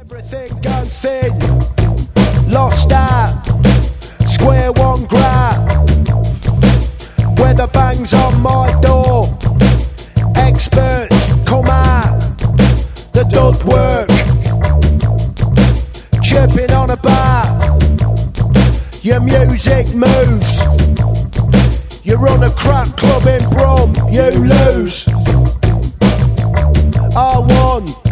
Everything gone thin, lost out, square one grab. Weather bangs on my door, experts come out, the dud work, chirping on a bar. Your music moves, you run a crap club in Brum, you lose. I won.